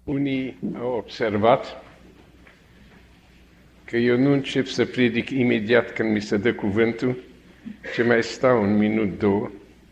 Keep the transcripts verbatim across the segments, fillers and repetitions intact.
Unii au observat că eu nu încep să predic imediat când mi se dă cuvântul, ci mai stau un minut, două.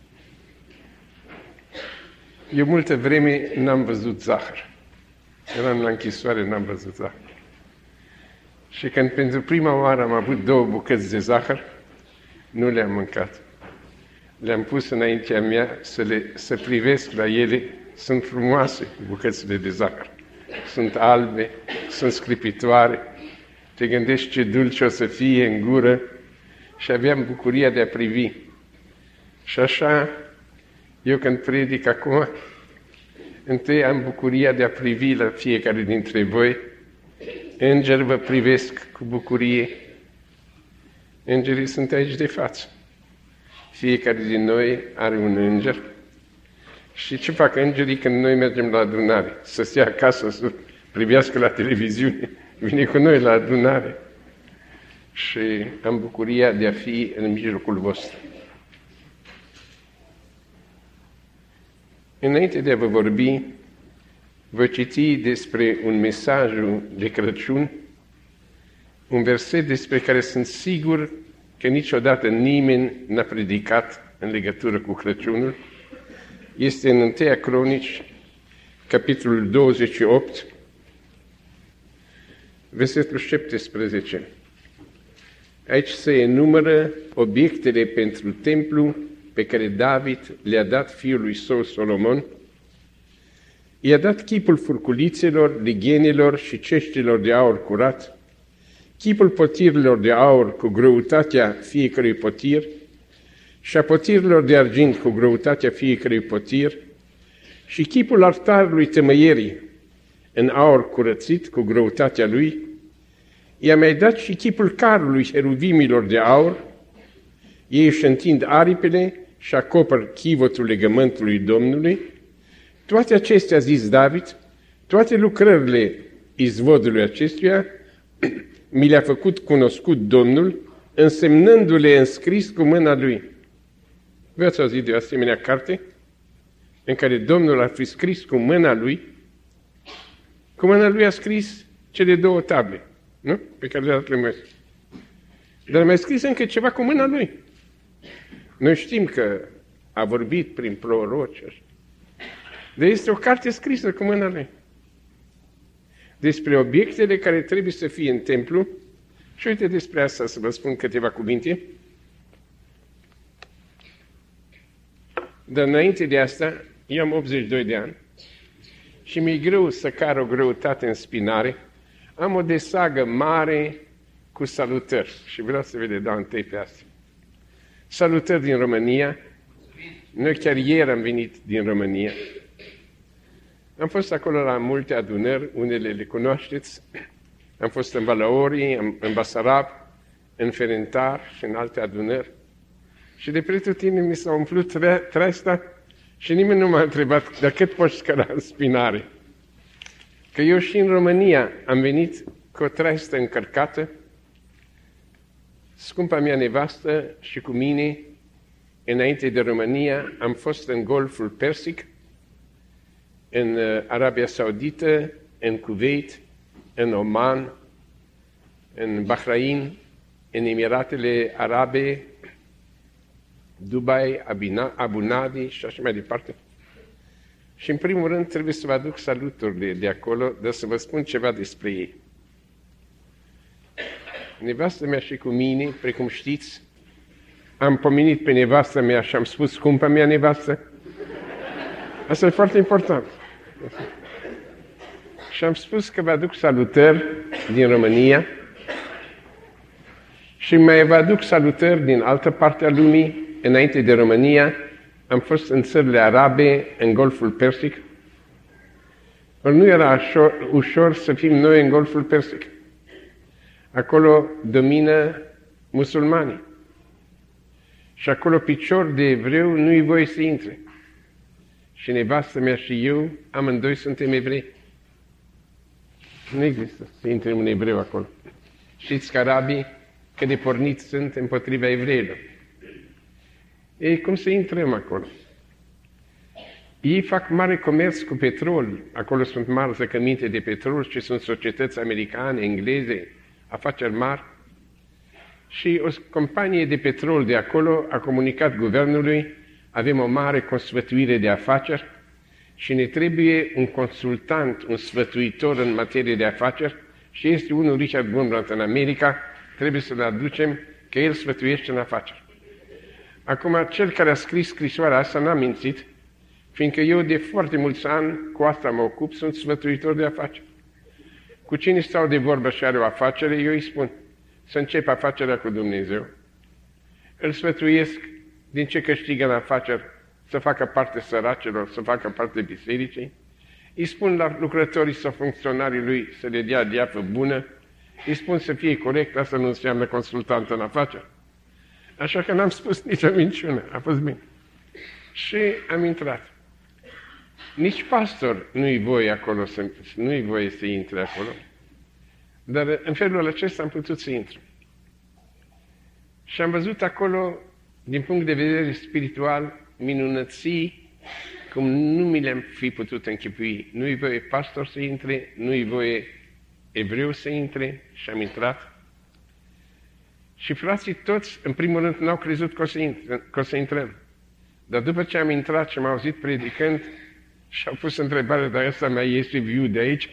Eu multă vreme n-am văzut zahăr. Eram la închisoare, n-am văzut zahăr. Și când pentru prima oară am avut două bucăți de zahăr, nu le-am mâncat. Le-am pus înaintea mea să, le, să privesc la ele. Sunt frumoase bucățile de zahăr. Sunt albe, sunt sclipitoare. Te gândești ce dulce o să fie în gură și aveam bucuria de a privi. Și așa, eu când predic acum, întâi am bucuria de a privi la fiecare dintre voi. Îngeri vă privesc cu bucurie. Îngerii sunt aici de față. Fiecare din noi are un înger. Și ce fac îngerii când noi mergem la adunare? Să stea acasă, să privească la televiziune. Vine cu noi la adunare. Și am bucuria de a fi în mijlocul vostru. Înainte de a vă vorbi, voi citi despre un mesaj de Crăciun, un verset despre care sunt sigur că niciodată nimeni n-a predicat în legătură cu Crăciunul. Este în Întâia Cronici, capitolul douăzeci și opt, versetul șaptesprezece. Aici se enumără obiectele pentru templu pe care David le-a dat fiului său Solomon. I-a dat chipul furculițelor, lighenilor și ceștilor de aur curat, chipul potirilor de aur cu greutatea fiecărui potir și a potirilor de argint cu greutatea fiecărui potir și chipul altarului tămăierii în aur curățit cu greutatea lui. I-a mai dat și chipul carului heruvimilor de aur. Ei își întind aripile și acopăr chivotul legământului Domnului. Toate acestea, a zis David, toate lucrările izvodului acestuia mi le-a făcut cunoscut Domnul, însemnându-le înscris cu mâna lui. V-ați auzit de o asemenea carte în care Domnul a fi scris cu mâna lui? Cu mâna lui a scris cele două table, nu? Pe care le-a dat lui Moise. Dar mai scris încă ceva cu mâna lui. Noi știm că a vorbit prin proroci. Dar este o carte scrisă cu mâna lui. Despre obiectele care trebuie să fie în templu. Și uite despre asta să vă spun câteva cuvinte. Dar înainte de asta, eu am optzeci și doi de ani și mi-e greu să car o greutate în spinare. Am o desagă mare cu salutări și vreau să vă le dau întâi pe asta. Salutări din România. Noi chiar ieri am venit din România. Am fost acolo la multe adunări, unele le cunoașteți. Am fost în Balauri, în Basarab, în Ferentar și în alte adunări. Și de pretutindeni mi s-a umplut treasta și nimeni nu m-a întrebat de cât poți scăra în spinare. Că eu și în România am venit cu o treastă încărcată. Scumpa mea nevastă și cu mine, înainte de România, am fost în Golful Persic, în Arabia Saudită, în Kuwait, în Oman, în Bahrain, în Emiratele Arabe, Dubai, Abu Dhabi și așa mai departe. Și în primul rând trebuie să vă aduc saluturile de acolo, dar să vă spun ceva despre ei. Nevastă mea și cu mine, precum știți, am pomenit pe nevastă mea și am spus scumpa mea nevastă. Asta e foarte important. Și am spus că vă aduc salutări din România și mai vă aduc salutări din altă parte a lumii. Înainte de România am fost în țările arabe, în Golful Persic. Ori nu era ușor, ușor să fim noi în Golful Persic. Acolo domină musulmanii. Și acolo picior de evreu nu-i voie să intre. Și nevastă mea și eu, amândoi suntem evrei. Nu există să intre un evreu acolo. Știți că arabii, că de porniți sunt împotriva evreilor. Ei, cum să intrăm acolo? Ei fac mare comerț cu petrol, acolo sunt mari zăcăminte de petrol și sunt societăți americane, engleze, afaceri mari. Și o companie de petrol de acolo a comunicat guvernului: avem o mare consfătuire de afaceri și ne trebuie un consultant, un sfătuitor în materie de afaceri, și este unul, Richard Wurmbrand, în America, trebuie să-l aducem, că el sfătuiește în afaceri. Acum, cel care a scris scrisoarea asta n-a mințit, fiindcă eu de foarte mulți ani cu asta mă ocup, sunt sfătuitor de afaceri. Cu cine stau de vorbă și are o afacere, eu îi spun să încep afacerea cu Dumnezeu. Îl sfătuiesc din ce câștigă în afaceri să facă parte săracilor, să facă parte bisericii. Îi spun la lucrătorii sau funcționarii lui să le dea diapă bună. Îi spun să fie corect, asta nu înseamnă consultant în afaceri. Așa că n-am spus nicio minciună, a fost bine. Și am intrat. Nici pastor nu-i voie acolo, să, nu-i voie să intre acolo. Dar în felul acesta am putut să intru. Și am văzut acolo, din punct de vedere spiritual, minunății cum nu mi le-am fi putut închipui. Nu-i voie pastor să intre, nu-i voie evreu să intre, și am intrat. Și frații toți, în primul rând, n-au crezut că o să, intre, că o să intrăm. Dar după ce am intrat și m-au auzit predicând, și-au pus întrebarea: dar ăsta mai este viu de aici?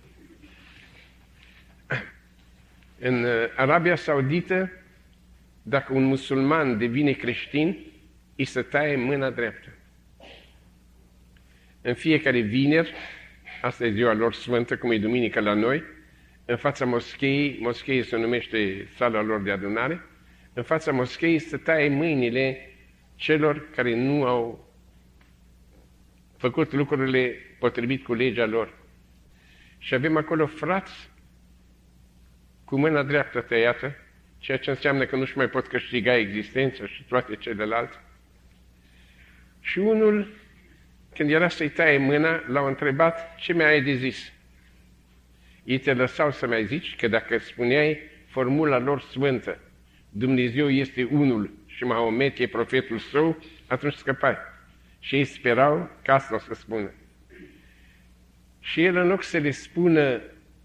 În Arabia Saudită, dacă un musulman devine creștin, îi se taie mâna dreaptă. În fiecare vineri, asta e ziua lor sfântă, cum e duminică la noi, în fața moscheii, moscheii se numește sala lor de adunare, în fața moscheii se taie mâinile celor care nu au făcut lucrurile potrivit cu legea lor. Și avem acolo frați cu mâna dreaptă tăiată, ceea ce înseamnă că nu-și mai pot câștiga existența și toate celelalte. Și unul, când era să-i taie mâna, l-au întrebat: ce mai ai de zis? Ei te lăsau să mai zici că dacă spuneai formula lor sfântă, Dumnezeu este unul și Mahomet e profetul său, atunci scăpai. Și ei sperau că asta o să spună. Și el, în loc să le spună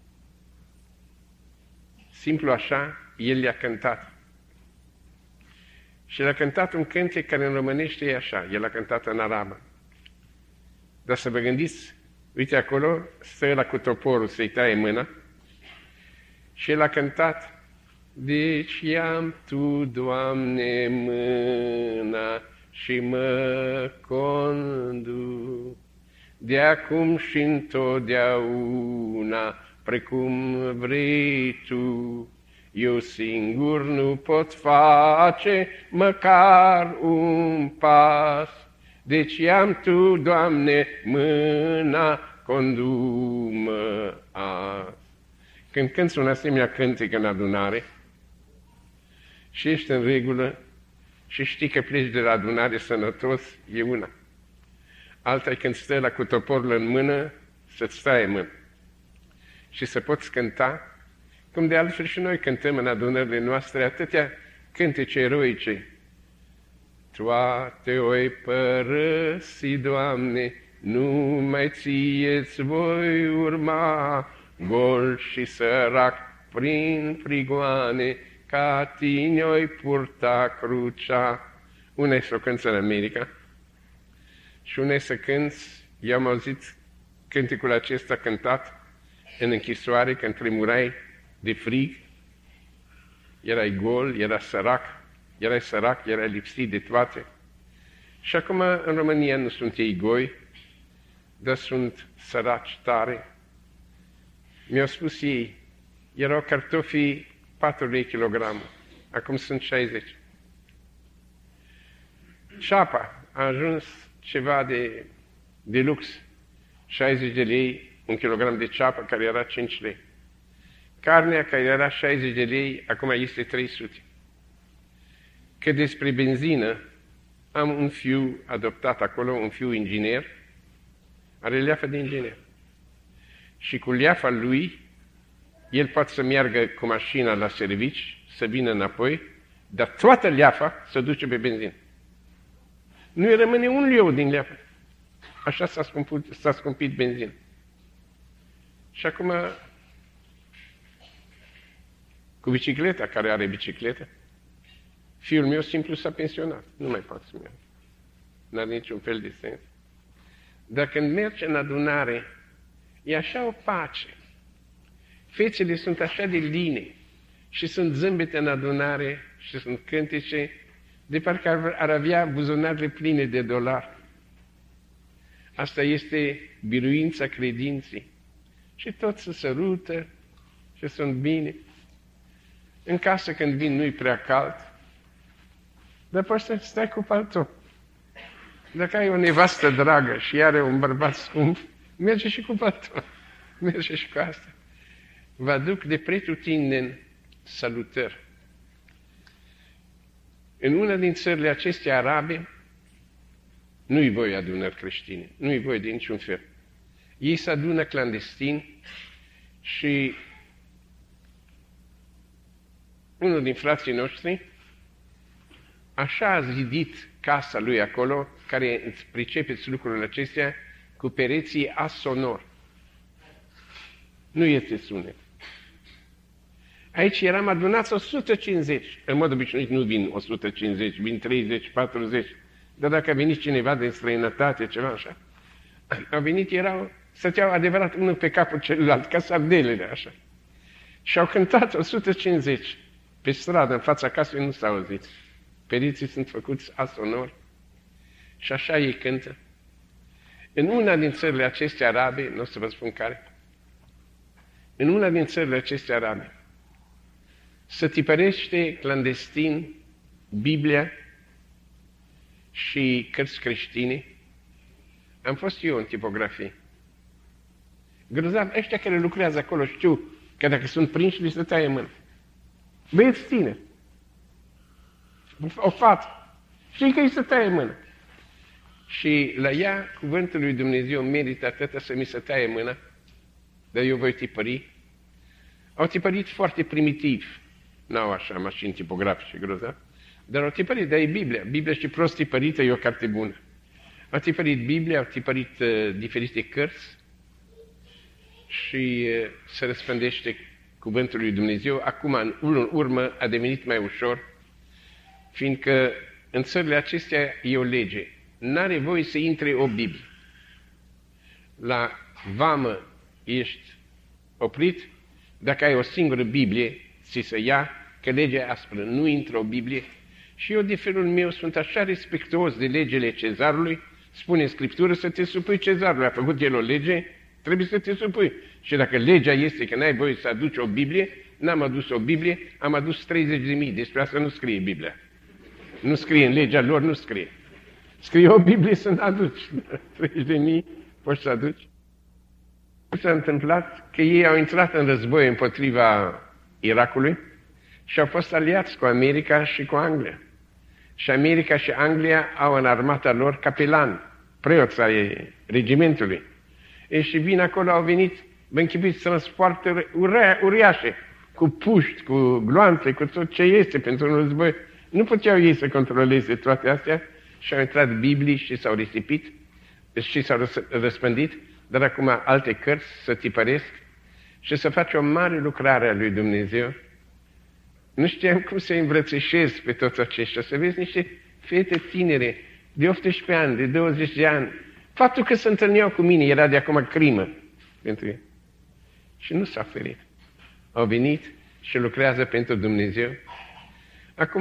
simplu așa, el le-a cântat. Și le-a cântat un cântec care în românește e așa, el a cântat în arabă. Dar să vă gândiți, uite acolo, stă ăla cu toporul să-i taie mâna și el a cântat: deci i-am Tu, Doamne, mâna și mă conduc de acum și întotdeauna, precum vrei Tu. Eu singur nu pot face măcar un pas, deci i-am Tu, Doamne, mâna, condu-mă azi. Când cânti un asemenea cântec în adunare și ești în regulă și știi că pleci de la adunare sănătos, e una. Alta e când stă la cu toporul în mână, să-ți taie mână. Și să poți cânta, cum de altfel și noi cântăm în adunările noastre atâtea cântece eroice. Toate oi părăsi, Doamne, numai Ție-ți voi urma, gol și sărac prin prigoane, ca Tine oi purta crucea. Una e să o cânți în America și una e să cânți, eu am auzit cânticul acesta cântat în închisoare, când tremurai de frig, erai gol, erai sărac, erai sărac, erai lipsit de toate. Și acum în România nu sunt ei goi, dar sunt săraci tare. Mi-au spus ei, erau cartofii patru lei kilogramul, acum sunt șaizeci. Ceapa a ajuns ceva de, de lux, șaizeci de lei, un kilogram de ceapă care era cinci lei. Carnea care era șaizeci de lei, acum este trei sute. Că despre benzină, am un fiu adoptat acolo, un fiu inginer, are leafă de inginer. Și cu leafa lui, el poate să meargă cu mașina la servici, să vină înapoi, dar toată leafa se duce pe benzină. Nu-i rămâne un leu din leafă. Așa s-a scumpit, s-a scumpit benzina. Și acum, cu bicicleta, care are bicicletă, fiul meu simplu s-a pensionat. Nu mai poate să meargă. N-are niciun fel de sens. Dar când merge în adunare, e așa o pace. Fețele sunt așa de line și sunt zâmbete în adunare și sunt cântece, de parcă ar, ar avea buzunarele pline de dolari. Asta este biruința credinței. Și tot se sărută și sunt bine. În casă când vin nu-i prea cald, dar poți să stai cu palton. Dacă ai o nevastă dragă și are un bărbat scump, merge și cu palton. Merge și cu asta. Vă aduc de pretutindeni salutări. În una din țările acestea arabe, nu-i voi adunări creștine, nu-i voi de niciun fel. Ei se adună clandestin și unul din frații noștri așa a zidit casa lui acolo, care îți pricepeți lucrurile acestea, cu pereții asonor. Nu este sunet. Aici eram adunați o sută cincizeci. În mod obișnuit nu vin o sută cincizeci, vin treizeci, patruzeci. Dar dacă a venit cineva din străinătate, ceva așa, au venit, erau, stăteau adevărat unul pe capul celălalt, ca sardelele, așa. Și au cântat o sută cincizeci. Pe stradă, în fața casei, nu s-au auzit. Periții sunt făcuți asonori. Și așa ei cântă. În una din țările acestea arabe, nu o să vă spun care, în una din țările acestea arabe, se tipărește clandestin Biblia și cărți creștine. Am fost eu în tipografie. Grozav, ăștia care lucrează acolo știu că dacă sunt prinși, li se taie mâna. Băieți tineri, o fată, știi că îi se taie mâna. Și la ea, cuvântul lui Dumnezeu merită atâta să mi se taie mâna, dar eu voi tipări. Au tipărit foarte primitiv, n-au așa mașini tipografice grozav, dar au tipărit, dar e Biblia. Biblia și prost tipărită e o carte bună. Au tipărit Biblia, au tipărit uh, diferite cărți și uh, se răspândește cuvântul lui Dumnezeu. Acum, în urmă, a devenit mai ușor, fiindcă în țările acestea e o lege. N-are voie să intre o Biblie. La vamă ești oprit, dacă ai o singură Biblie, ți se ia, că legea e aspră, nu intră o Biblie. Și eu, de felul meu, sunt așa respectuos de legele cezarului, spune în Scriptură să te supui cezarului. A făcut el o lege, trebuie să te supui. Și dacă legea este că n-ai voie să aduci o Biblie, n-am adus o Biblie, am adus treizeci de mii. Despre asta nu scrie Biblia. Nu scrie în legea lor, nu scrie. Scrie o Biblie să nu aduci. treizeci de mii poți să aduci. S-a întâmplat că ei au intrat în război împotriva Irakului și au fost aliați cu America și cu Anglia. Și America și Anglia au în armata lor capelan, preoți ai regimentului. E și vin acolo, au venit, vă închipuiți, transporte uriașe, cu puști, cu gloanțe, cu tot ce este pentru un război. Nu puteau ei să controleze toate astea și au intrat Biblii și s-au risipit și s-au răspândit, dar acum alte cărți să tipăresc și să face o mare lucrare a lui Dumnezeu. Nu știam cum să îmbrățișez pe toți aceștia, să vezi niște fete tinere de optsprezece ani, de douăzeci de ani. Faptul că se întâlneau cu mine era de acum crimă pentru ei. Și nu s-a ferit. Au venit și lucrează pentru Dumnezeu. Acum,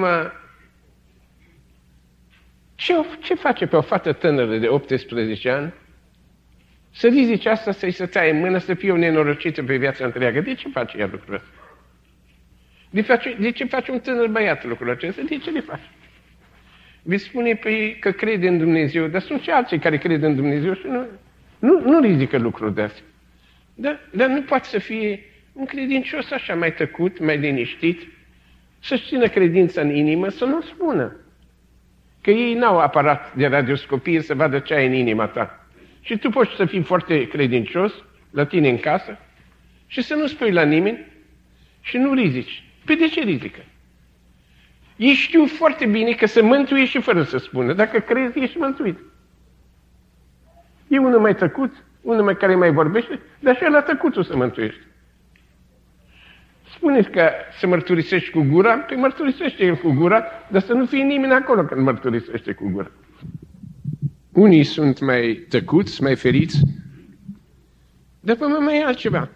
ce, ce face pe o fată tânără de optsprezece ani? Să rizice asta, să-i se taie în mână, să fie o nenorocită pe viața întreagă. De ce face ea lucrul ăsta? De, face, de ce face un tânăr băiat lucrul acesta? De ce le face? Vi spune pe că crede în Dumnezeu, dar sunt și alții care cred în Dumnezeu și nu, nu, nu ridică lucruri de astea. Dar, dar nu poate să fie un credincios așa mai tăcut, mai liniștit, să-și țină credința în inimă, să nu spună. Că ei n-au aparat de radioscopie să vadă ce ai în inima ta. Și tu poți să fii foarte credincios la tine în casă și să nu spui la nimeni și nu rizici. Pe de ce rizică? Ei știu foarte bine că se mântuie și fără să spună. Dacă crezi, ești mântuit. E unul mai tăcut, unul mai care mai vorbește, dar și ăla tăcuțul se mântuiește. Spuneți că să mărturisești cu gura, păi mărturisește el cu gura, dar să nu fie nimeni acolo când mărturisește cu gura. Unii sunt mai tăcuți, mai feriți, dar până mai e altceva.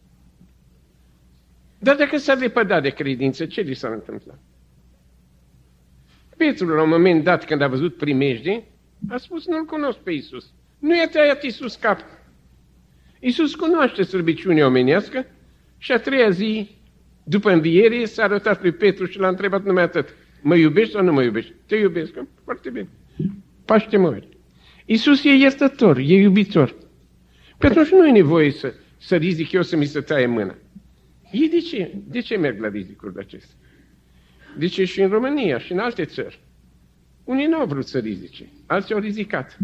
Dar dacă s-a lepădat de credință, ce li s-a întâmplat? Petru, la un moment dat, când a văzut primejdii, a spus, nu-L cunosc pe Iisus. Nu i-a tăiat Iisus cap. Iisus cunoaște slăbiciunea omenească și a treia zi, după înviere, s-a arătat lui Petru și l-a întrebat numai atât. Mă iubești sau nu mă iubești? Te iubesc. Foarte bine. Paște-mă ori. Iisus e iertător, e iubitor. Pe atunci nu e nevoie să, să rizic eu să mi se taie mâna. Ei de ce? De ce merg la rizicul de acesta? De ce și în România și în alte țări? Unii nu au vrut să rizice, alții au rizicat.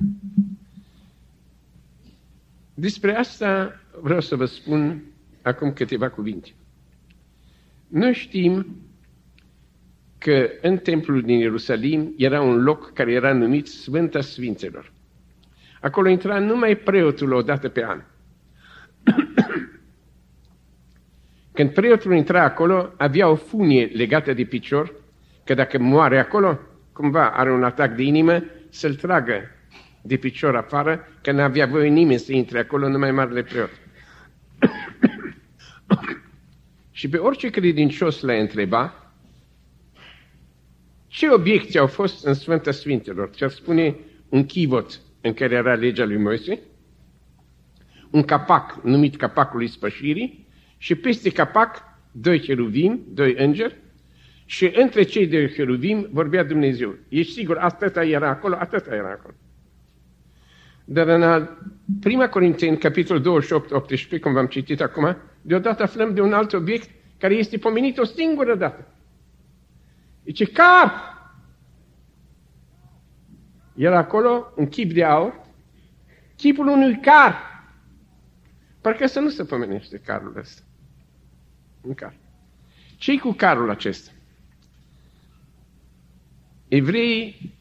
Despre asta vreau să vă spun acum câteva cuvinte. Noi știm că în templul din Ierusalim era un loc care era numit Sfânta Sfinților. Acolo intra numai preotul o dată pe an. Când preotul intra acolo, avea o funie legată de picior, că dacă moare acolo, cumva are un atac de inimă, să-l tragă de picior afară, că n-avea voie nimeni să intre acolo, numai marele preot. Și pe orice credincios l-a întreba, ce obiecte au fost în Sfânta Sfintelor? Ce-ar spune un chivot în care era legea lui Moise, un capac numit capacul ispășirii, și peste capac doi cheruvim, doi îngeri, și între cei doi cheruvim vorbea Dumnezeu. Ești sigur, atâta era acolo, atâta era acolo. Dar în prima Corinteni, capitolul douăzeci și opt, optsprezece, cum v-am citit acum, deodată aflăm de un alt obiect care este pomenit o singură dată. Zice, car! Era acolo un chip de aur, chipul unui car. Parcă să nu se pomenește carul ăsta. Un car. Ce-i cu carul acesta? Evreii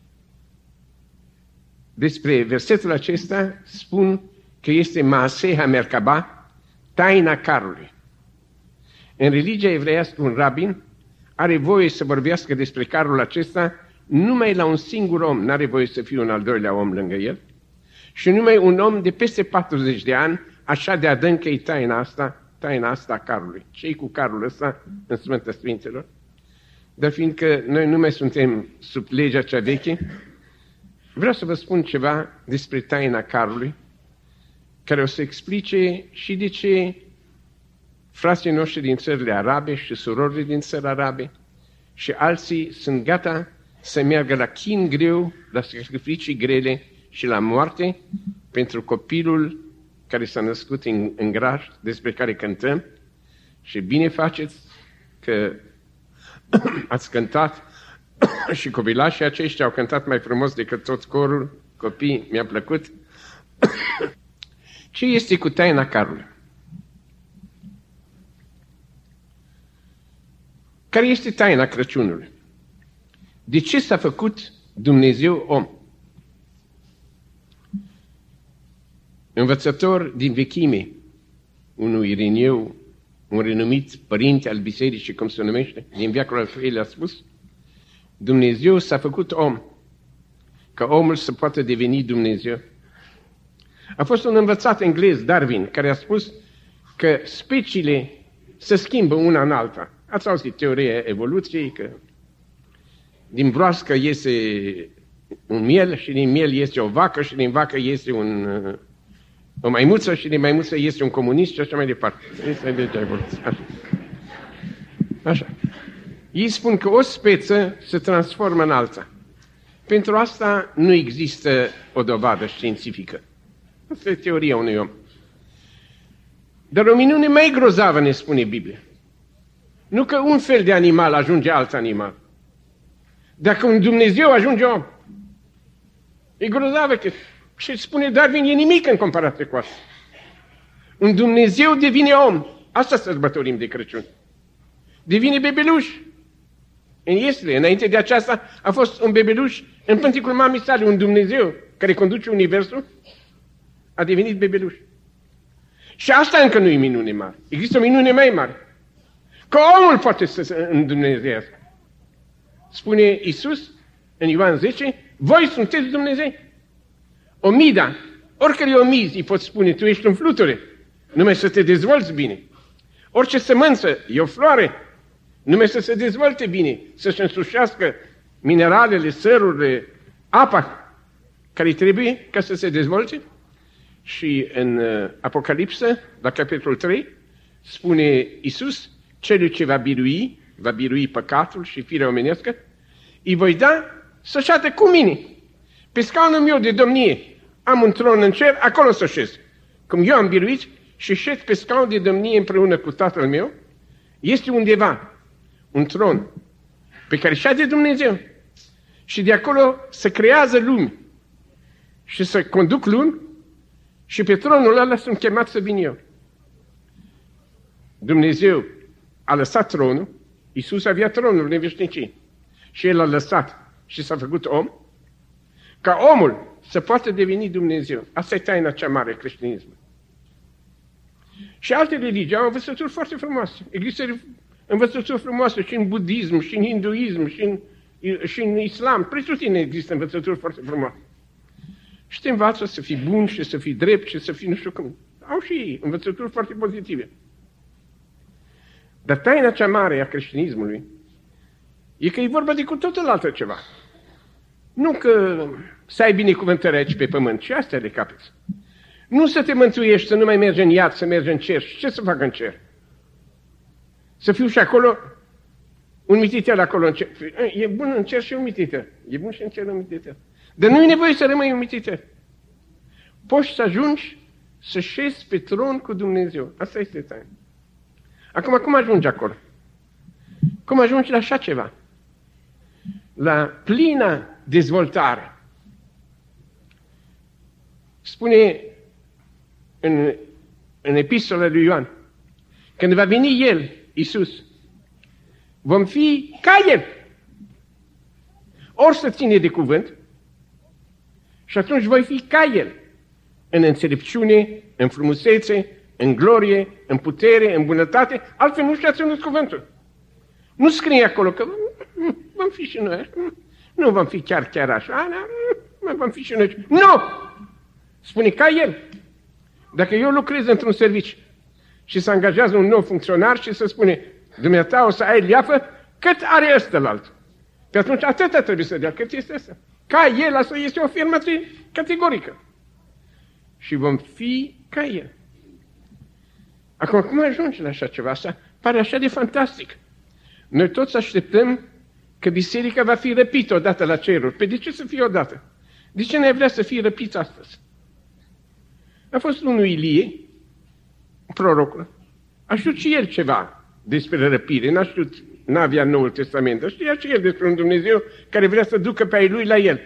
despre versetul acesta spun că este Maaseha Merkaba, taina carului. În religia evreiască, un rabin are voie să vorbească despre carul acesta numai la un singur om, n-are voie să fie un al doilea om lângă el, și numai un om de peste patruzeci de ani, așa de adâncă e taina asta, taina asta a carului. Ce-i cu carul ăsta în Sfânta Sfinților? Dar fiindcă noi nu mai suntem sub legea cea veche, vreau să vă spun ceva despre taina carului, care o să explice și de ce frații noștri din țările arabe și surorile din țări arabe și alții sunt gata să meargă la chin greu, la sacrificii grele și la moarte pentru copilul care s-a născut în, în graj, despre care cântăm, și bine faceți că ați cântat și copilașii aceștia au cântat mai frumos decât tot corul, copii, mi-a plăcut. Ce este cu taina carului? Care este taina Crăciunului? De ce s-a făcut Dumnezeu om? Învățător din vechime, unul Irineu, un renumit părinte al bisericii, cum se numește, din veacul al treilea a spus, Dumnezeu s-a făcut om, ca omul să poată deveni Dumnezeu. A fost un învățat englez, Darwin, care a spus că speciile se schimbă una în alta. Ați auzit teoria evoluției, că din broască iese un miel și din miel iese o vacă și din vacă iese un, o maimuță și din maimuță iese un comunist și așa mai departe. Este legea evoluției. Așa. Așa. Ei spun că o speță se transformă în alta. Pentru asta nu există o dovadă științifică. Asta e teoria unui om. Dar o minune mai grozavă ne spune Biblia. Nu că un fel de animal ajunge alt animal. Dacă un Dumnezeu ajunge om. E grozavă că... Și spune Darwin, e nimic în comparație cu asta. Un Dumnezeu devine om. Asta sărbătorim de Crăciun. Devine bebeluș. În Iesle, înainte de aceasta, a fost un bebeluș în pânticul mamei sale, un Dumnezeu care conduce universul. A devenit bebeluș. Și asta încă nu e minune mare. Există o minune mai mare. Că omul poate să se îndumnezeiască. Spune Iisus în Ioan zece, voi sunteți Dumnezei. Omida, oricare omizi îi poți spune, tu ești un fluture, numai să te dezvolți bine. Orice sămânță e o floare, numai să se dezvolte bine, să-și însușească mineralele, sărurile, apa care trebuie ca să se dezvolte. Și în Apocalipsă, la capitolul trei, spune Iisus, celui ce va birui, va birui păcatul și firea omenească, îi voi da să șadă cu mine. Pe scaunul meu de domnie am un tron în cer, acolo să șez. Cum eu am biruit și șed pe scaun de domnie împreună cu Tatăl meu, este undeva un tron pe care șade Dumnezeu. Și de acolo se creează lumi și să conduc lumi și pe tronul ăla sunt chemat să vin eu. Dumnezeu a lăsat tronul, Iisus avea tronul în veșnicie și El a lăsat și s-a făcut om, ca omul să poată deveni Dumnezeu. Asta e taina cea mare a creștinismului. Și alte religii au învățături foarte frumoase. Există învățături frumoase și în budism, și în hinduism, și în, și în islam. Pretutine există învățături foarte frumoase. Și te învață să fii bun și să fii drept și să fii nu știu cum. Au și ei învățături foarte pozitive. Dar taina cea mare a creștinismului e că e vorba de cu totul altă ceva. Nu că să ai binecuvântări aici pe pământ, și astea de capeți. Nu să te mântuiești, să nu mai mergi în iad, să mergi în cer. Și ce să fac în cer? Să fiu și acolo un mititel acolo în cer. E bun în cer și un mititel. E bun și în cer un mititel. Dar nu e nevoie să rămâi un mititel. Poți să ajungi să șezi pe tron cu Dumnezeu. Asta este taina. Acum, cum ajungi acolo? Cum ajungi la așa ceva? La plină dezvoltare. Spune în, în epistola lui Ioan, când va veni El, Iisus, vom fi ca El. Ori să ține de cuvânt, și atunci voi fi ca El, în înțelepciune, în frumusețe, în glorie, în putere, în bunătate, altfel nu și-a ținut cuvântul. Nu scrie acolo că vom fi și noi, nu vom fi chiar chiar așa, nu vom fi și noi. Nu! Spune ca El. Dacă eu lucrez într-un serviciu și se angajează un nou funcționar și se spune, dumneata o să ai leafă, cât are ăstălalt? Pe atunci atâta trebuie să dea, cât este ăsta. Ca El, asta este o afirmație categorică. Și vom fi ca El. Acum, cum ajungi la așa ceva? Asta pare așa de fantastic. Noi toți așteptăm că biserica va fi răpită odată la ceruri. Pe de ce să fie odată? De ce n-ai vrea să fii răpiți astăzi? A fost unul Ilie, prorocul. A știut și el ceva despre răpire. N-a știut, n-avea Noul Testament, dar știa și el despre un Dumnezeu care vrea să ducă pe ai lui la el.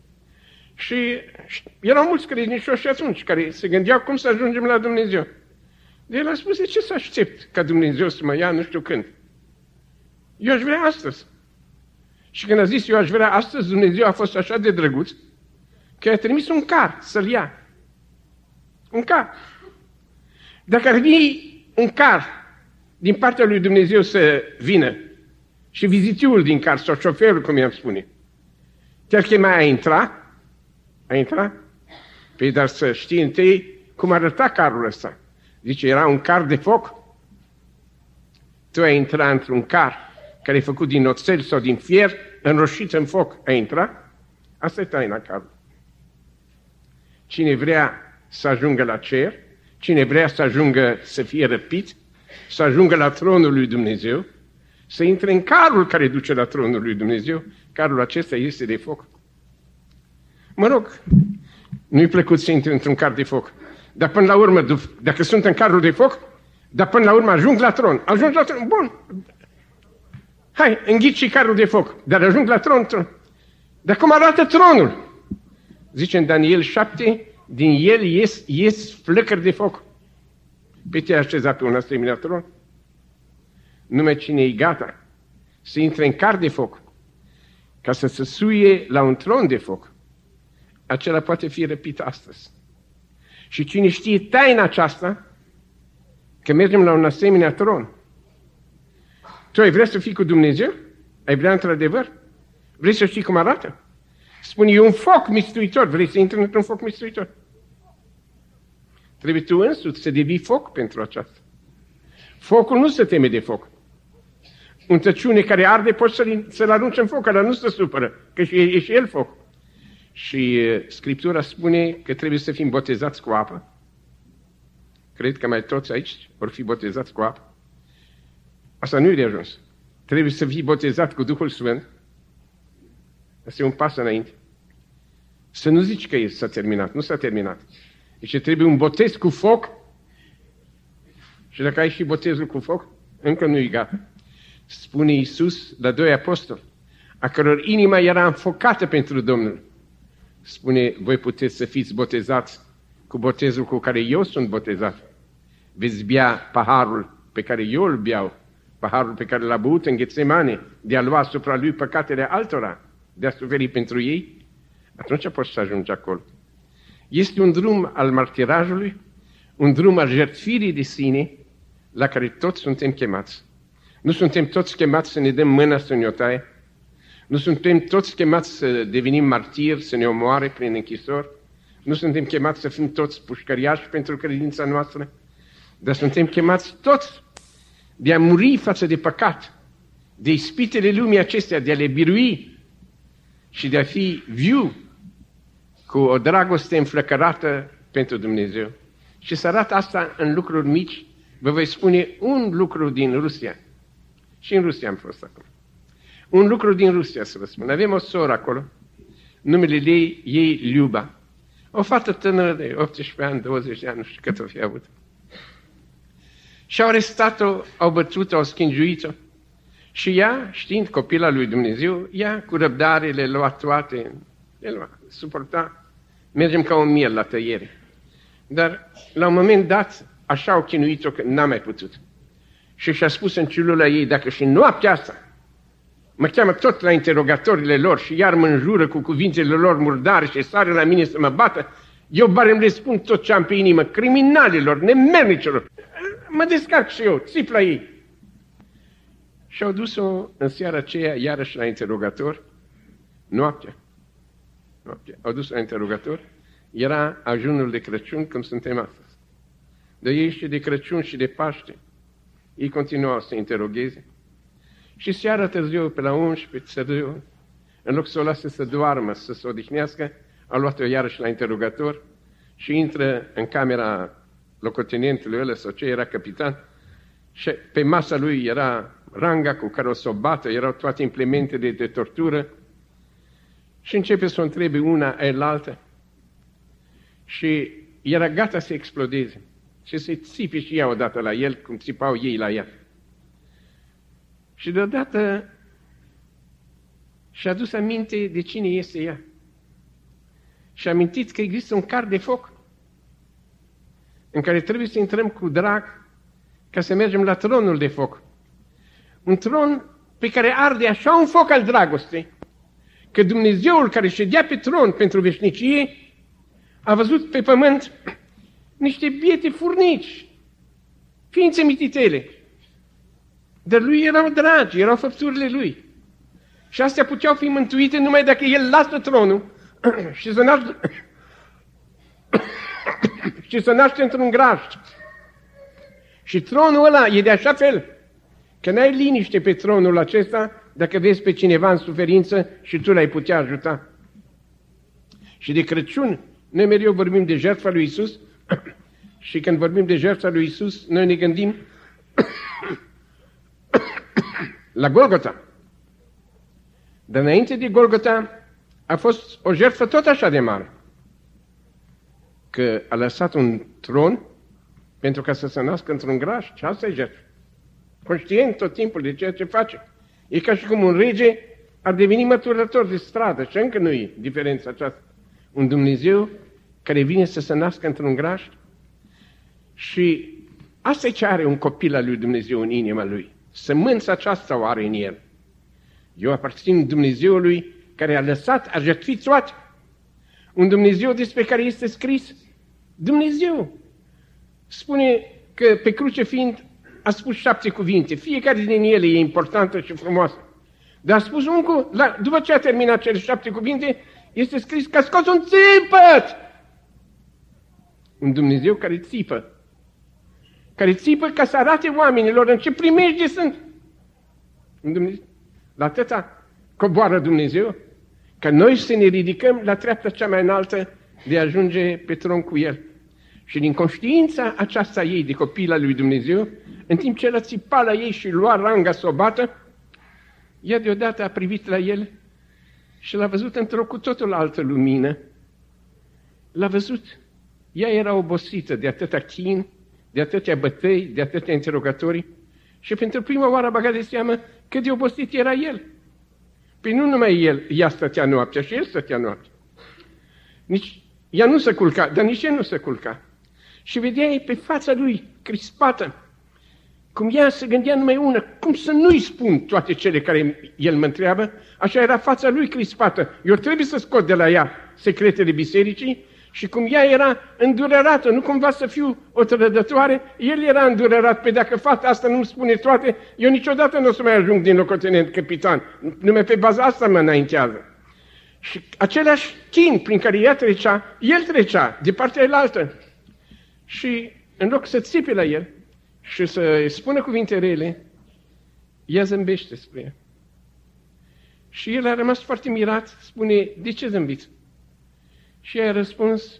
Și erau mulți credincioși atunci care se gândeau cum să ajungem la Dumnezeu. De el a spus, de ce să aștept ca Dumnezeu să mă ia nu știu când? Eu aș vrea astăzi. Și când a zis eu aș vrea astăzi, Dumnezeu a fost așa de drăguț că a trimis un car să-l ia. Un car. Dacă ar veni un car din partea lui Dumnezeu să vină și vizitiul din car sau șoferul, cum i-am spune, te-ar chema a intra? A intra? Păi dar să știi întâi cum arăta carul ăsta. Zice, era un car de foc. Tu ai intrat într-un car care e făcut din oțel sau din fier, înroșit în foc. Ai intrat? Asta e taina carului. Cine vrea să ajungă la cer, cine vrea să ajungă să fie răpit, să ajungă la tronul lui Dumnezeu, să intre în carul care duce la tronul lui Dumnezeu, carul acesta este de foc. Mă rog, nu-i plăcut să intri într-un car de foc, dar până la urmă, dacă sunt în carul de foc, dar până la urmă ajung la tron. Ajung la tron, bun. Hai, înghiți și carul de foc, dar ajung la tron. tron. Dar cum arată tronul? Zice în Daniel șapte, din el ies, ies flăcări de foc. Pe ce a așezat pe un asemenea tron? Numai cine e gata să intre în car de foc, ca să se suie la un tron de foc, acela poate fi răpit astăzi. Și cine știe taina aceasta, că mergem la un asemenea tron. Tu ai vrea să fii cu Dumnezeu? Ai vrea într-adevăr? Vrei să știi cum arată? Spune, e un foc mistuitor. Vrei să intri într-un foc mistuitor? Trebuie tu însuți să devii foc pentru aceasta. Focul nu se teme de foc. Un tăciune care arde poți să-l, să-l arunci în foc, dar nu se supără, că e, e și el foc. Și uh, Scriptura spune că trebuie să fim botezați cu apă. Cred că mai toți aici vor fi botezați cu apă. Asta nu e de ajuns. Trebuie să fii botezat cu Duhul Sfânt. Asta e un pas înainte. Să nu zici că s-a terminat. Nu s-a terminat. Deci trebuie un botez cu foc. Și dacă ai și botezul cu foc, încă nu e gata. Spune Iisus la doi apostoli, a căror inima era înfocată pentru Domnul. Spune, voi puteți să fiți botezați cu botezul cu care eu sunt botezat. Veți bea paharul pe care eu îl beau, paharul pe care l-a băut în Ghetsemane, de a lua asupra lui păcatele altora, de a suferi pentru ei. Atunci poți să ajungi acolo. Este un drum al martirajului, un drum al jertfirii de sine, la care toți suntem chemați. Nu suntem toți chemați să ne dăm mâna să ne o taie. Nu suntem toți chemați să devenim martiri, să ne omoare prin închisori. Nu suntem chemați să fim toți pușcăriași pentru credința noastră. Dar suntem chemați toți de a muri față de păcat, de ispitele lumii acestea, de a le birui și de a fi viu cu o dragoste înflăcărată pentru Dumnezeu. Și să arată asta în lucruri mici. Vă voi spune un lucru din Rusia. Și în Rusia am fost acum. Un lucru din Rusia, să vă spun. Avem o soră acolo, numele ei, ei Liuba. O fată tânără de optsprezece ani, douăzeci de ani, nu știu cât o fi avut. Și-au arestat-o, au bătut-o, au schingiuit-o. Și ea, știind copila lui Dumnezeu, ea cu răbdare le lua toate, le lua, suporta. Mergem ca un miel la tăiere. Dar la un moment dat, așa au chinuit-o că n-a mai putut. Și și-a spus în celula ei, dacă și noaptea asta mă cheamă tot la interogatorile lor și iar mă înjură cu cuvintele lor murdare și sare la mine să mă bată, eu barem le spun tot ce am pe inimă, criminalilor, nemernicilor. Mă descarc și eu, țip la ei. Și au dus-o în seara aceea iarăși la interogator, noaptea. noaptea. Au dus-o la interogator, era ajunul de Crăciun, cum suntem astăzi. De ei și de Crăciun și de Paște, ei continuau să interogheze. Și seara târziu, pe la unsprezece târziu, în loc să o lase să doarmă, să se odihnească, au luat-o iarăși la interogator și intră în camera locotenentului ăla sau ce era capitan și pe masa lui era ranga cu care o să o bată, erau toate implementele de tortură și începe să o întrebe una el altă și era gata să explodeze și să-i țipe și ea odată la el, cum țipau ei la ea. Și deodată și-a adus aminte de cine este ea. Și-a amintit că există un car de foc în care trebuie să intrăm cu drag ca să mergem la tronul de foc. Un tron pe care arde așa un foc al dragostei, că Dumnezeul care ședea pe tron pentru veșnicie a văzut pe pământ niște biete furnici, ființe mititele. Dar lui erau dragi, erau făpturile lui. Și astea puteau fi mântuite numai dacă el lasă tronul și să naște, și să naște într-un grajd. Și tronul ăla e de așa fel că n-ai liniște pe tronul acesta dacă vezi pe cineva în suferință și tu l-ai putea ajuta. Și de Crăciun, noi mereu vorbim de jertfa lui Iisus și când vorbim de jertfa lui Iisus, noi ne gândim la Golgota. Dar înainte de Golgota a fost o jertfă tot așa de mare, că a lăsat un tron pentru ca să se nască într-un grajd. Și asta e jertfă. Conștient tot timpul de ceea ce face. E ca și cum un rege ar deveni măturător de stradă și încă nu e diferența aceasta. Un Dumnezeu care vine să se nască într-un grajd și asta e ce are un copil al lui Dumnezeu în inima lui. Sămânța aceasta o are în el. Eu aparțin Dumnezeului care a lăsat, a jertfit toate. Un Dumnezeu despre care este scris Dumnezeu spune că pe cruce fiind a spus șapte cuvinte, fiecare din ele e importantă și frumoasă. Dar a spus unul, la, după ce a terminat cele șapte cuvinte, este scris că a scos un țipăt. Un Dumnezeu care țipă. Care țipă ca să arate oamenilor în ce primejde sunt. Un Dumnezeu. La atâta coboară Dumnezeu, ca noi să ne ridicăm la treapta cea mai înaltă de a ajunge pe tron cu El. Și din conștiința aceasta ei de copil al lui Dumnezeu, în timp ce el țipa la ei și lua ranga să o bată, ea deodată a privit la el și l-a văzut într-o cu totul altă lumină. L-a văzut. Ea era obosită de atâta chin, de atâtea bătăi, de atâtea interogatorii și pentru prima oară a băgat de seamă cât de obosit era el. Păi nu numai el, ea stătea noaptea și el stătea noaptea. Nici ea nu se culca, dar nici el nu se culca. Și vedeai pe fața lui, crispată, cum ea se gândea numai una, cum să nu-i spun toate cele care el mă întreabă, așa era fața lui crispată. Eu trebuie să scot de la ea secretele bisericii și cum ea era îndurerată, nu cumva să fiu o trădătoare, el era îndurerat, pe dacă fata asta nu-mi spune toate, eu niciodată nu o să mai ajung din locotenent capitan, numai pe baza asta mă înaintează. Și același chin prin care ea trecea, el trecea de partea elaltă. Și în loc să țipe la el și să spună cuvinte rele, ea zâmbește spre ea. Și el a rămas foarte mirat, spune, de ce zâmbiți? Și ea a răspuns,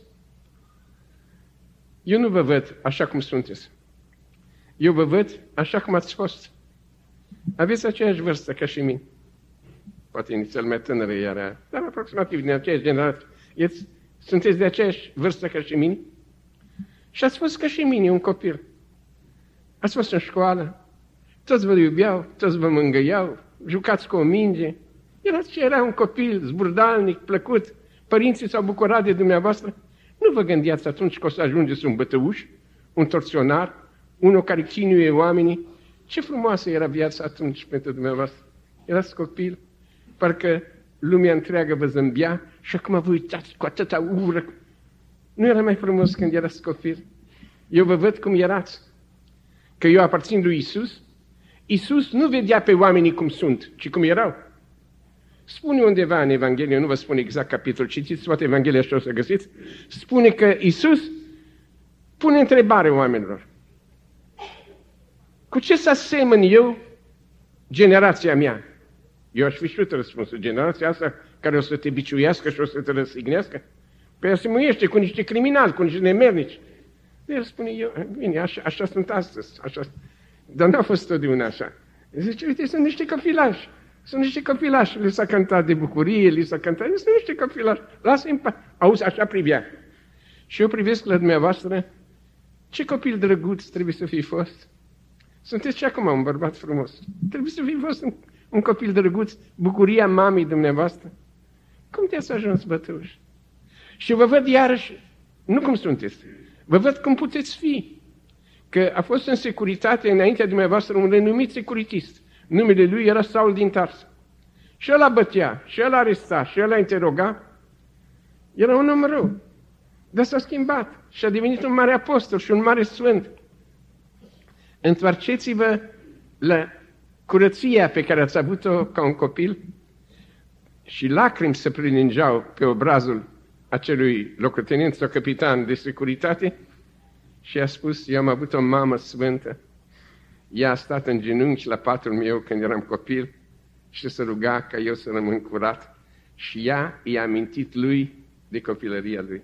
eu nu vă văd așa cum sunteți. Eu vă văd așa cum ați fost. Aveți aceeași vârstă ca și mine. Poate inițial mai tânără era, dar aproximativ din aceeași generație. Sunteți de aceeași vârstă ca și mine? Și ați fost ca și mine, un copil. Ați fost în școală, toți vă iubeau, toți vă mângâiau, jucați cu o minge. Erați, era un copil zburdalnic, plăcut, părinții s-au bucurat de dumneavoastră. Nu vă gândeați atunci că o să ajungeți un bătăuș, un torționar, unul care chinuie oamenii. Ce frumoasă era viața atunci pentru dumneavoastră. Erați copil, parcă lumea întreagă vă zâmbea și acum vă uitați cu atâta ură. Nu era mai frumos când erați copil? Eu vă văd cum erați. Că eu aparțin lui Isus. Isus nu vedea pe oamenii cum sunt, ci cum erau. Spune undeva în Evanghelie, nu vă spun exact capitol, citiți toate Evanghelia și o să găsiți, spune că Isus pune întrebare oamenilor. Cu ce să asemăn eu generația mea? Eu aș fi știut răspunsul. Generația asta care o să te biciuiască și o să te răsignească? Păi asemuiește cu niște criminali, cu niște nemernici. El spune, eu, bine, așa, așa sunt astăzi, așa. Dar n-a fost totdeauna așa. Zice, uite, sunt niște copilași. Sunt niște copilași. Li s-a cântat de bucurie, li s-a cântat, sunt niște copilași. Lasă-i auzi, așa privea. Și eu privesc la dumneavoastră, ce copil drăguț trebuie să fi fost. Sunteți și acum un bărbat frumos. Trebuie să fi fost un, un copil drăguț, bucuria mamei dumneavoastră. Cum te-ați ajuns bătăuși? Și vă văd iarăși, nu cum sunteți, vă văd cum puteți fi. Că a fost în securitate înaintea dumneavoastră un renumit securitist. Numele lui era Saul din Tars. Și ăla bătea, și ăla aresta, și ăla interoga. Era un om rău. Dar s-a schimbat și a devenit un mare apostol și un mare sfânt. Întoarceți-vă la curăția pe care ați avut-o ca un copil și lacrimi se prelingeau pe obrazul acelui locotenent sau capitan de securitate și a spus, eu am avut o mamă sfântă. Ea a stat în genunchi la patul meu când eram copil și se ruga ca eu să rămân curat și ea i-a amintit lui de copilăria lui.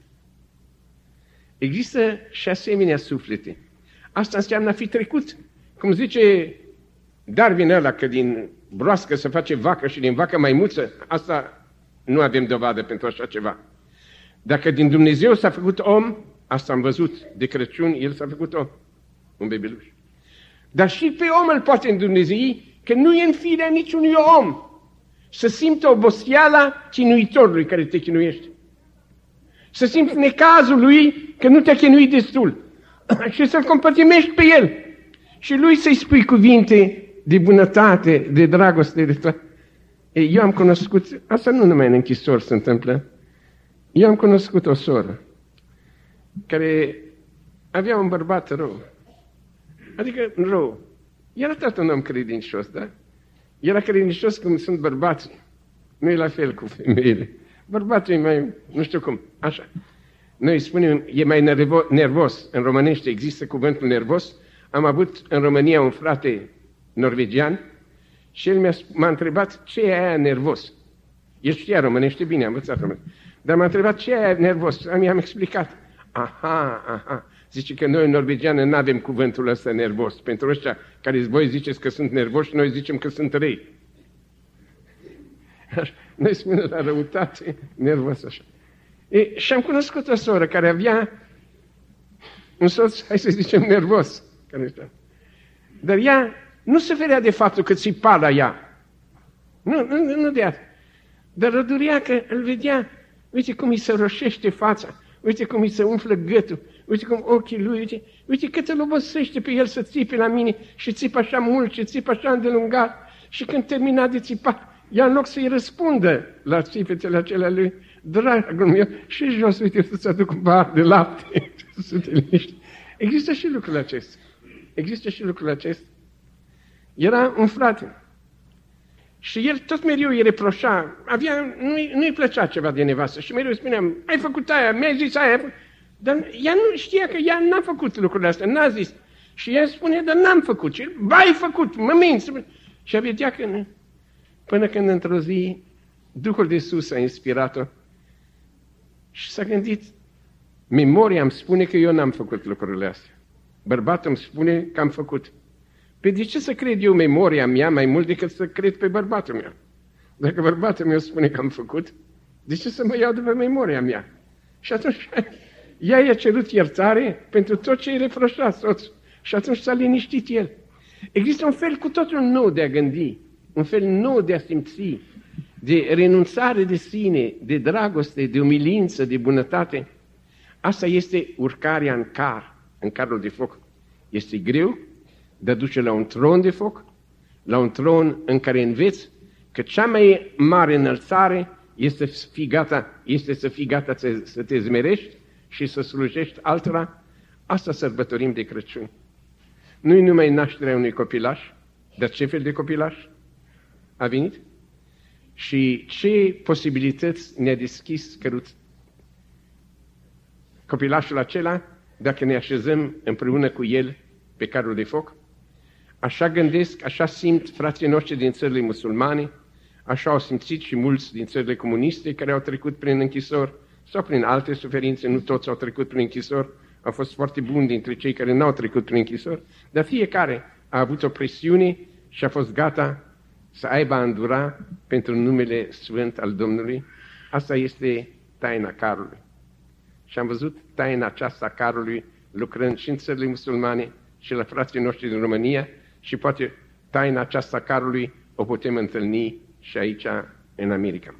Există și asemenea suflete. Asta înseamnă a fi trecut. Cum zice Darwin ăla că din broască se face vacă și din vacă maimuță, asta nu avem dovadă pentru așa ceva. Dacă din Dumnezeu s-a făcut om, asta am văzut de Crăciun, el s-a făcut om, un bebeluș. Dar și pe om îl poate îndumnezei, că nu e în firea niciunui om să simtă oboseala chinuitorului care te chinuiește. Să simți necazul lui că nu te-a chinuit destul și să-l compătimești pe el. Și lui să-i spui cuvinte de bunătate, de dragoste, de toate. Ei, eu am cunoscut, asta nu numai în închisori se întâmplă, eu am cunoscut o soră. care avea un bărbat rău. Adică rău. Era tot un om credincios, da? Era credincios cum sunt bărbații. Nu e la fel cu femeile. Bărbatul e mai, nu știu cum, așa. Noi spunem, e mai nervo, nervos. În românește există cuvântul nervos. Am avut în România un frate norvegian și el mi-a, m-a întrebat ce e aia nervos. El știa românește bine, am învățat românește. Dar m-a întrebat ce e aia nervos. Am, i-am explicat. Aha, aha. Zice că noi în norvegiană nu avem cuvântul ăsta nervos. Pentru ăștia care voi ziceți că sunt nervoși, noi zicem că sunt răi. Noi spunem la răutate, nervos așa. E, și am cunoscut o soră care avea un soț, hai să zicem, nervos. Dar ea nu se ferea de faptul că țipa la ea. Nu, nu, nu de asta. Dar rădurea că îl vedea, uite cum îi se roșește fața, uite cum îi se umflă gâtul, uite cum ochii lui, uite, uite cât îl obosește pe el să țipe la mine și țipă așa mult și țipă așa îndelungat. Și când termina de țipat, ea în loc să-i răspundă la țipetele acelea lui, dragul meu, și jos, uite, să-ți aduc un pahar de lapte, să te liniști. Există și lucrul acesta. Există și lucrul acesta. Era un frate. Și el tot mereu îi reproșa, avea, nu-i, nu-i plăcea ceva de nevastă și mereu spunea, ai făcut aia, mi-ai zis aia, dar ea nu știa că ea n-a făcut lucrurile astea, n-a zis. Și ea spune, dar n-am făcut. Și el, ai făcut, mă minți. Și a vedea că, până când într-o zi, Duhul de sus a inspirat-o și s-a gândit, memoria îmi spune că eu n-am făcut lucrurile astea. Bărbatul îmi spune că am făcut. Pe de ce să cred eu memoria mea mai mult decât să cred pe bărbatul meu? Dacă bărbatul meu spune că am făcut, de ce să mă iau de pe memoria mea? Și atunci ea i-a cerut iertare pentru tot ce îi reproșa soțul. Și atunci s-a liniștit el. Există un fel cu totul nou de a gândi, un fel nou de a simți, de renunțare de sine, de dragoste, de umilință, de bunătate. Asta este urcarea în car, în carul de foc. Este greu, dar duce la un tron de foc, la un tron în care înveți că cea mai mare înălțare este, să fii gata, este să fii gata să, să te zmerești și să slujești altora. Asta sărbătorim de Crăciun. Nu-i numai nașterea unui copilaș, dar ce fel de copilaș a venit? Și ce posibilități ne-a deschis căruț copilașul acela dacă ne așezăm împreună cu el pe carul de foc? Așa gândesc, așa simt frații noștri din țările musulmane, așa au simțit și mulți din țările comuniste care au trecut prin închisori sau prin alte suferințe, nu toți au trecut prin închisori, au fost foarte buni dintre cei care n-au trecut prin închisori, dar fiecare a avut o presiune și a fost gata să aibă a îndura pentru numele sfânt al Domnului. Asta este taina carului. Și am văzut taina aceasta a carului lucrând și în țările musulmane și la frații noștri din România și poate taina aceasta a carului o putem întâlni și aici în America.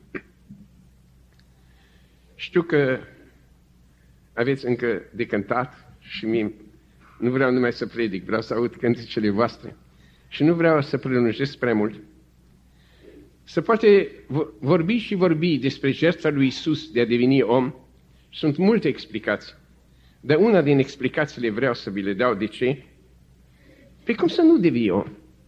Știu că aveți încă de cântat și mie nu vreau numai să predic, vreau să aud cântecele voastre și nu vreau să prelungesc prea mult. Se poate vorbi și vorbi despre jertfa lui Iisus de a deveni om. Sunt multe explicații, dar una din explicațiile vreau să vi le dau. De ce? Pe cum să nu devii om?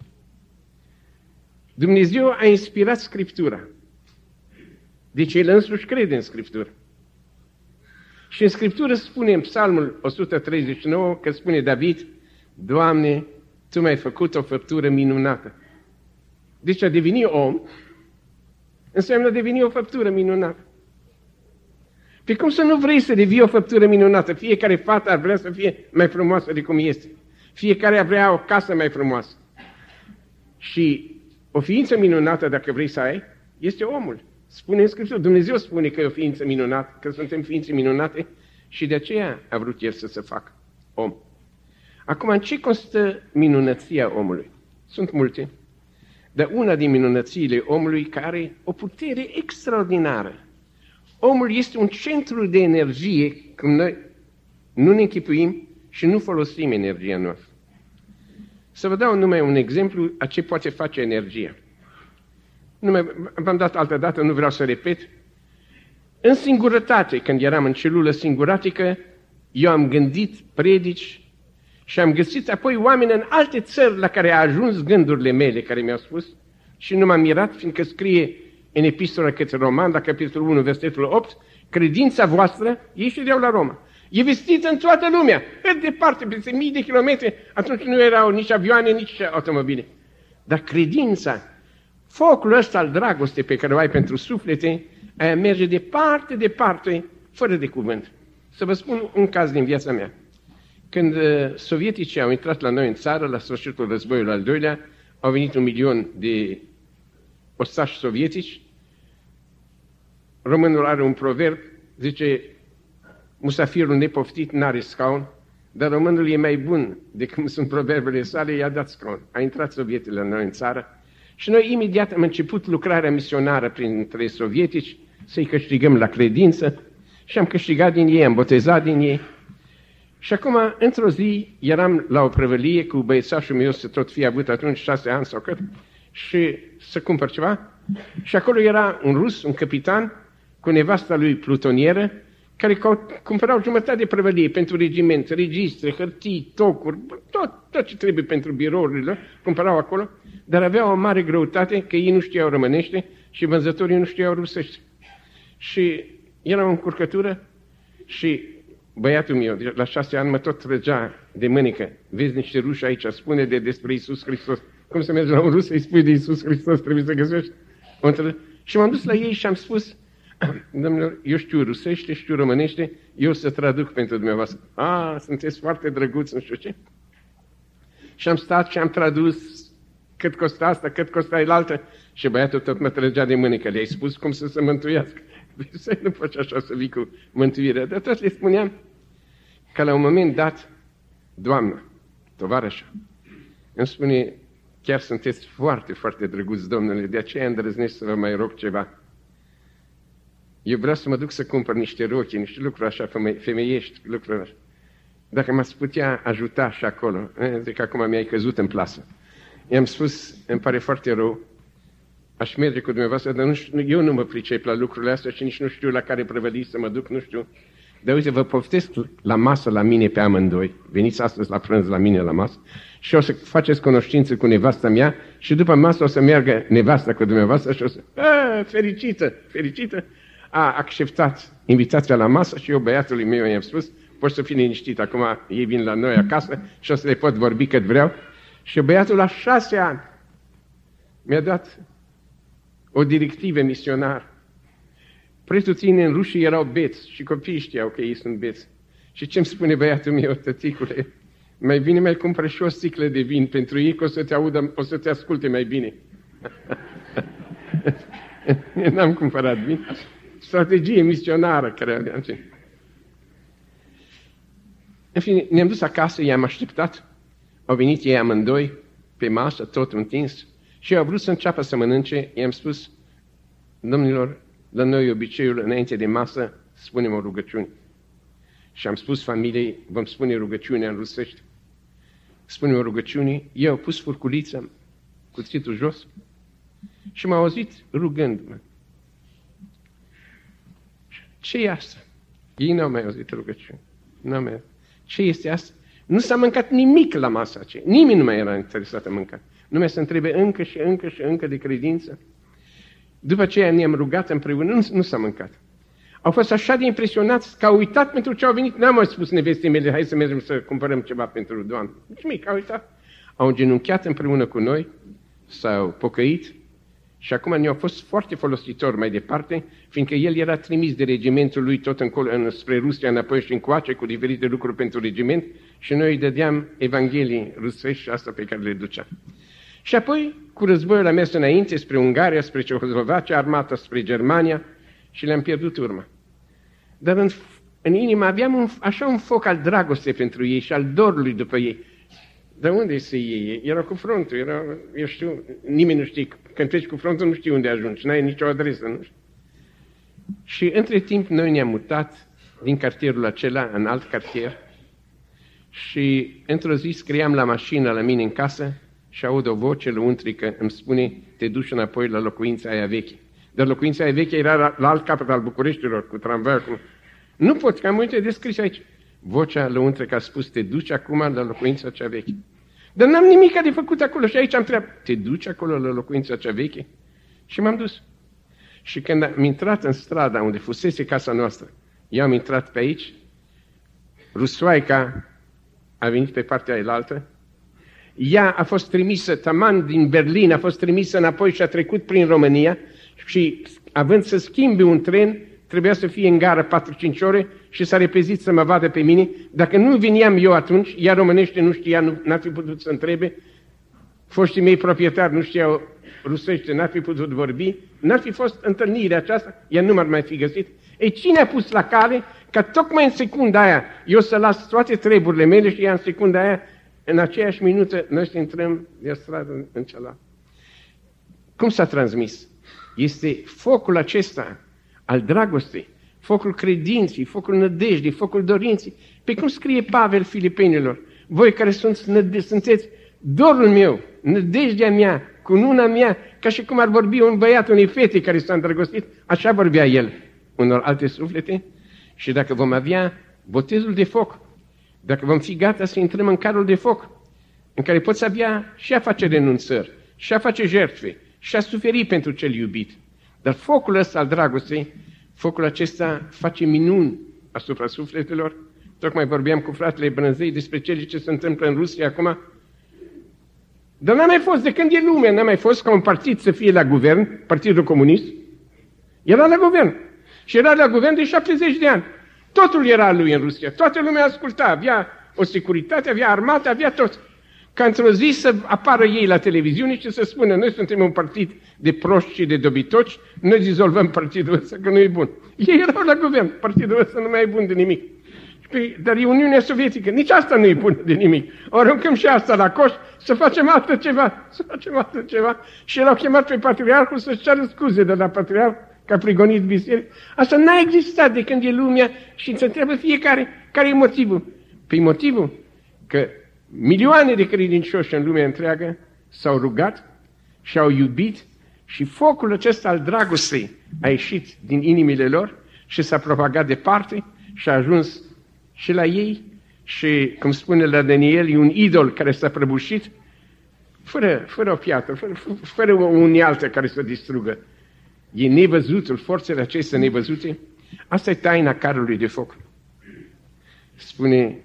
Dumnezeu a inspirat Scriptura. Deci El însuși crede în Scriptură. Și în Scriptură spune în Psalmul o sută treizeci și nouă că spune David, Doamne, Tu mi-ai făcut o făptură minunată. Deci a deveni om înseamnă a deveni o făptură minunată. Pe cum să nu vrei să devii o făptură minunată? Fiecare fată ar vrea să fie mai frumoasă de cum este. Fiecare ar vrea o casă mai frumoasă. Și o ființă minunată, dacă vrei să ai, este omul. Spune în Scriptură, Dumnezeu spune că e o ființă minunată, că suntem ființe minunate și de aceea a vrut El să se facă om. Acum, în ce constă minunăția omului? Sunt multe, dar una din minunățiile omului care are o putere extraordinară. Omul este un centru de energie, cum noi nu ne închipuim și nu folosim energia noastră. Să vă dau numai un exemplu a ce poate face energia. Numai, v-am dat altă dată, nu vreau să repet. În singurătate, când eram în celulă singuratică, eu am gândit predici și am găsit apoi oameni în alte țări la care a ajuns gândurile mele care mi-au spus și nu m-am mirat, fiindcă scrie în epistola către Roman, la capitolul unu, versetul opt, credința voastră, ei ședeau la Roma, e vestită în toată lumea, cât departe, peste mii de kilometri, atunci nu erau nici avioane, nici automobile. Dar credința, focul ăsta al dragostei pe care o ai pentru suflete, aia merge departe, departe, fără de cuvânt. Să vă spun un caz din viața mea. Când uh, sovieticii au intrat la noi în țară, la sfârșitul războiului al doilea, au venit un milion de ostași sovietici. Românul are un proverb, zice, musafirul nepoftit n-are scaun, dar românul e mai bun decât cum sunt proverbele sale, i-a dat scaun. A intrat sovietele la noi în țară și noi imediat am început lucrarea misionară printre sovietici, să-i câștigăm la credință și am câștigat din ei, am botezat din ei. Și acum, într-o zi, eram la o prăvălie cu băiețașul meu, să tot fi avut atunci șase ani sau cât, și să cumpăr ceva. Și acolo era un rus, un capitan, cu nevasta lui plutonieră, care cumpărau jumătate de prăvălie pentru regiment, registre, hârtii, tocuri, tot, tot ce trebuie pentru birourile, cumpărau acolo, dar aveau o mare greutate că ei nu știau românește și vânzătorii nu știau rusește. Și era o încurcătură și băiatul meu, la șase ani, mă tot trăgea de mânică. Vezi niște ruși aici, spune de despre Iisus Hristos. Cum să mergi la un rus să-i spui de Iisus Hristos, trebuie să găsești? Și m-am dus la ei și am spus, domnilor, eu știu rusește, știu românește, eu să traduc pentru dumneavoastră. A, sunteți foarte drăguți, nu știu ce. Și am stat și am tradus cât costa asta, cât costa elaltă. Și băiatul tot mă trăgea de mânică. Le-ai spus cum să se mântuiască. Să nu faci așa să vii cu mântuirea. Dar tot le spuneam că la un moment dat, doamnă, tovarășa, îmi spune, chiar sunteți foarte, foarte drăguți, domnule, de aceea îndrăznesc să vă mai rog ceva. Eu vreau să mă duc să cumpăr niște rochi, niște lucruri așa femeiești, lucruri așa. Dacă m-ați putea ajuta și acolo, zic că acum mi-ai căzut în plasă. I-am spus, îmi pare foarte rău, aș merge cu dumneavoastră, dar nu știu, eu nu mă pricep la lucrurile astea și nici nu știu la care prăvălii să mă duc, nu știu. Dar uite, vă poftesc la masă la mine pe amândoi, veniți astăzi la prânz la mine la masă și o să faceți cunoștință cu nevasta mea și după masă o să meargă nevasta cu dumneavoastră și o să, a, fericită, fericită, a acceptat invitația la masă și eu băiatului meu i-am spus, poți să fii liniștit, acum ei vin la noi acasă și o să le pot vorbi cât vreau. Și băiatul la șase ani mi-a dat o directivă misionară. Pretutine în rușii erau beți și copiii știau că ei sunt beți. Și ce-mi spune băiatul meu, tăticule, mai bine mai cumpără și o sticlă de vin pentru ei, că o să te audă, o să te asculte mai bine. N-am cumpărat vin. Strategie misionară care aveam. În fine, ne-am dus acasă, i-am așteptat. Au venit ei amândoi pe masă, tot întins, și au vrut să înceapă să mănânce. I-am spus, domnilor, la noi obiceiul, înainte de masă, spunem o rugăciune. Și am spus familiei, vom spune rugăciunea în rusește. Spunem o rugăciune, eu au pus furculița, cuțitul jos, și m-au auzit rugându-mă. Ce e asta? Ei n-au mai auzit rugăciune. N-au mai auzit. Ce este asta? Nu s-a mâncat nimic la masa aceea. Nimeni nu mai era interesat în mâncat. Numai să întrebe încă și încă și încă de credință. După aceea ne-am rugat împreună, nu, nu s-a mâncat. Au fost așa de impresionați că au uitat pentru ce au venit. N-am mai spus nevestei mele, hai să mergem să cumpărăm ceva pentru Doamne. Nici mic, au uitat. Au îngenunchiat împreună cu noi, s-au pocăit și acum ne-au fost foarte folositori mai departe, fiindcă el era trimis de regimentul lui tot încolo, în, spre Rusia, înapoi și încoace cu diferite lucruri pentru regiment și noi îi dădeam Evanghelii rusești și asta pe care le ducea. Și apoi, cu războiul a mers înainte spre Ungaria, spre Cehoslovacia, armata spre Germania și le-am pierdut urma. Dar în, în inimă aveam un, așa un foc al dragostei pentru ei și al dorului după ei. Dar unde se ei? Erau cu frontul, erau, eu știu, nimeni nu știe, când treci cu frontul nu știi unde ajungi, n-ai nicio adresă, nu știu. Și între timp noi ne-am mutat din cartierul acela în alt cartier și într-o zi scriam la mașină la mine în casă și aud o voce lăuntrică, îmi spune, te duci înapoi la locuința aia veche. Dar locuința aia veche era la, la alt capăt al Bucureștilor, cu tramvaiul. Cu... Nu pot, că am multe descris aici. vocea lăuntră că a spus, te duci acum la locuința cea veche. Dar n-am nimic de făcut acolo și aici am întrebat, te duci acolo la locuința cea veche? Și m-am dus. Și când am intrat în strada unde fusese casa noastră, eu am intrat pe aici, Rusoaica a venit pe partea elaltă, ea a fost trimisă, taman din Berlin, a fost trimisă înapoi și a trecut prin România și având să schimbe un tren, trebuia să fie în gară patru-cinci ore și s-a repezit să mă vadă pe mine. Dacă nu veneam eu atunci, ea românește nu știa, nu, n-ar fi putut să întrebe, foștii mei proprietari nu știau rusește, n-ar fi putut vorbi, n-ar fi fost întâlnirea aceasta, ea nu m-ar mai fi găsit. Ei, cine a pus la cale ca tocmai în secunda aia eu să las toate treburile mele și ea în secunda aia, în aceeași minută, noi să intrăm de stradă în cealaltă. Cum s-a transmis? Este focul acesta al dragostei, focul credinței, focul nădejdii, focul dorinței. Pe cum scrie Pavel Filipenilor, voi care sunteți dorul meu, nădejdea mea, cununa mea, ca și cum ar vorbi un băiat unei fete care s-a îndrăgostit, așa vorbea el unor alte suflete. Și dacă vom avea botezul de foc, dacă vom fi gata să intrăm în carul de foc, în care poți avea și a face renunțări, și a face jertfe, și a suferi pentru cel iubit. Dar focul ăsta al dragostei, focul acesta face minuni asupra sufletelor. Tocmai vorbeam cu fratele Brânzei despre cele ce se întâmplă în Rusia acum. Dar n-a mai fost, de când e lumea, n-a mai fost ca un partid să fie la guvern, Partidul Comunist. Era la guvern. Și era la guvern de șaptezeci de ani. Totul era lui în Rusia. Toată lumea asculta. Avea o securitate, avea armată, avea tot. Ca într-o zi să apară ei la televiziune și să spună, noi suntem un partid de proști și de dobitoci, noi dizolvăm partidul ăsta, că nu e bun. Ei erau la guvern, partidul ăsta nu mai e bun de nimic. Păi, dar e Uniunea Sovietică, nici asta nu e bună de nimic. O aruncăm și asta la coș, să facem altă ceva, să facem altă ceva. Și l-au chemat pe patriarhul să-și ceară scuze de la patriarh, că a prigonit biserică. Asta n-a existat de când e lumea și se întreabă fiecare care e motivul. Păi motivul că milioane de credincioși în lumea întreagă s-au rugat și au iubit și focul acesta al dragostei a ieșit din inimile lor și s-a propagat departe și a ajuns și la ei și, cum spune la Daniel, e un idol care s-a prăbușit fără, fără o piatră, fără, fără o unealtă care să distrugă. E nevăzutul, forțele acestea nevăzute. Asta e taina carului de foc. Spune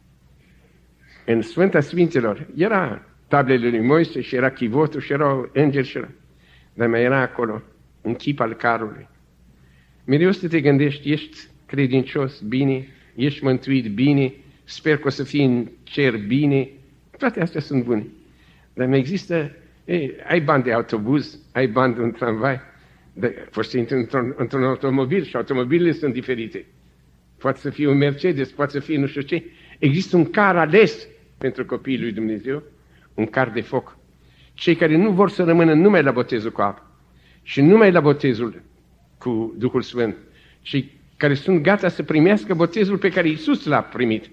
în Sfânta Sfinților, era tablele lui Moise și era chivotul și erau îngeri și era. Dar mai era acolo un chip al carului. Mereu să te gândești, ești credincios, bine, ești mântuit, bine, sper că o să fii în cer, bine, toate astea sunt bune. Dar mai există, ei, ai bani de autobuz, ai bani de un tramvai, dar poți să intri într-un, într-un automobil și automobilele sunt diferite. Poate să fie un Mercedes, poate să fie nu știu ce. Există un car ales pentru copiii lui Dumnezeu, un car de foc. Cei care nu vor să rămână numai la botezul cu apă și numai la botezul cu Duhul Sfânt, cei care sunt gata să primească botezul pe care Iisus l-a primit,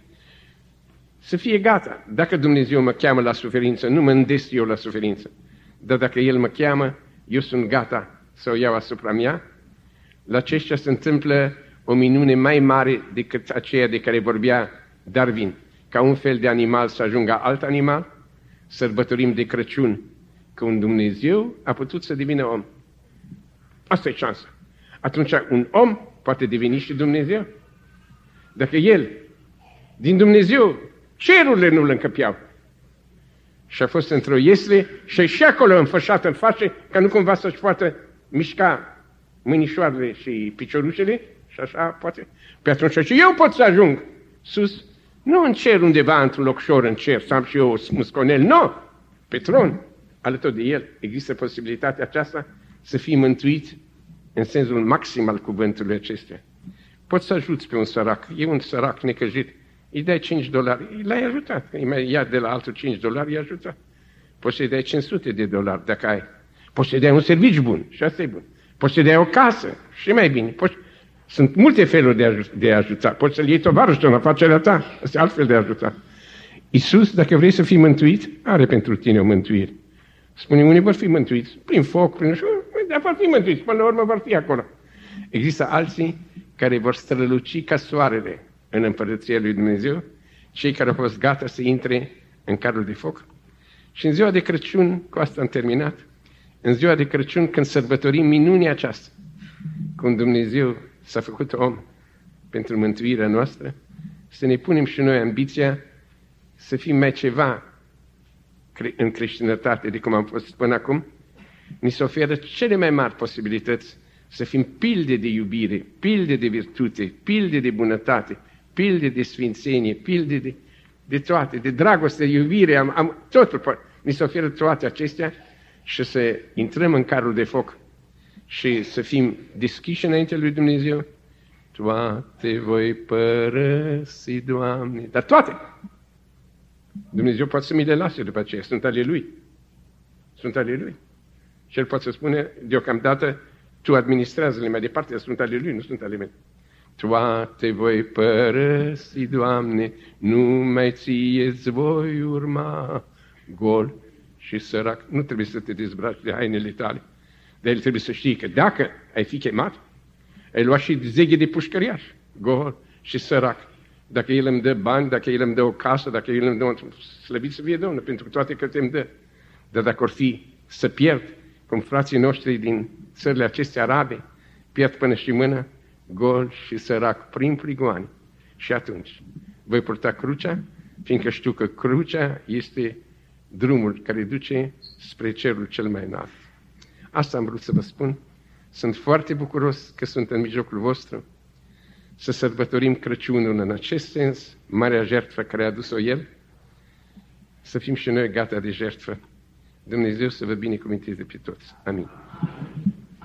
să fie gata. Dacă Dumnezeu mă cheamă la suferință, nu mă îndesc eu la suferință, dar dacă El mă cheamă, eu sunt gata să o iau asupra mea. La aceștia se întâmplă o minune mai mare decât aceea de care vorbea Darwin, ca un fel de animal să ajungă alt animal. Sărbătorim de Crăciun că un Dumnezeu a putut să devină om. Asta e șansa. Atunci un om poate deveni și Dumnezeu. Dacă el, din Dumnezeu, cerurile nu îl încăpeau. Și a fost într-o iesle și și acolo înfășat în față, ca nu cumva să-și poată mișca mâinișoarele și piciorușele și așa poate. Pe atunci și eu pot să ajung sus, nu în cer undeva, într-un locșor în cer, să am și eu un sconel, nu, pe tron, alături de el. Există posibilitatea aceasta să fii mântuit în sensul maxim al cuvântului acestea. Poți să ajuți pe un sărac, e un sărac necăjit, îi dai cinci dolari, l-ai ajutat, îi mai ia de la altul cinci dolari, i-ai ajutat. Poți să-i dai cinci sute de dolari dacă ai. Poți să-i dai un serviciu bun și asta e bun. Poți să-i dai o casă și mai bine. Poți... Sunt multe feluri de a, de a ajuta. Poți să-l iei tovarășul în afacerea ta, asta e altfel de a ajuta. Iisus, dacă vrei să fii mântuit, are pentru tine o mântuire. Spune, unii vor fi mântuiți prin foc, prin așa, dar vor fi mântuiți, până la urmă vor fi acolo. Există alții care vor străluci ca soarele în Împărăția lui Dumnezeu, cei care au fost gata să intre în carul de foc. Și în ziua de Crăciun, cu asta am terminat, în ziua de Crăciun, când sărbătorim minunea aceasta, când Dumnezeu s-a făcut om pentru mântuirea noastră, să ne punem și noi ambiția să fim mai ceva în creștinătate de cum am fost până acum. Ni se oferă cele mai mari posibilități să fim pilde de iubire, pilde de virtute, pilde de bunătate, pilde de sfințenie, pilde de, de toate, de dragoste, de iubire, am, am, totul, ni se oferă toate acestea și să intrăm în carul de foc și să fim deschiși înainte lui Dumnezeu. Toate voi părăsi, Doamne, dar toate! Dumnezeu poate să mi le lase după aceea, sunt ale Lui. Sunt ale Lui. Și El poate să spune, deocamdată, Tu administrează-le mai departe, sunt ale Lui, nu sunt ale mele. Toate voi părăsi, Doamne, numai Ție-ți voi urma, gol și sărac. Nu trebuie să te dezbraci de hainele tale, dar El trebuie să știe că dacă ai fi chemat, ai luat și zeghe de pușcăriaș, gol și sărac. Dacă El îmi dă bani, dacă El îmi dă o casă, dacă El îmi dă un slăvit să fie Domnul, pentru toate că te-mi dă. Dar dacă or fi să pierd, cum frații noștri din țările acestea arabe, pierd până și mână, gol și sărac prin prigoane. Și atunci voi purta crucea, fiindcă știu că crucea este drumul care duce spre cerul cel mai înalt. Asta am vrut să vă spun. Sunt foarte bucuros că sunt în mijlocul vostru. Să sărbătorim Crăciunul în acest sens, marea jertfă care a adus-o El, să fim și noi gata de jertfă. Dumnezeu să vă binecuvânteze pe toți. Amin.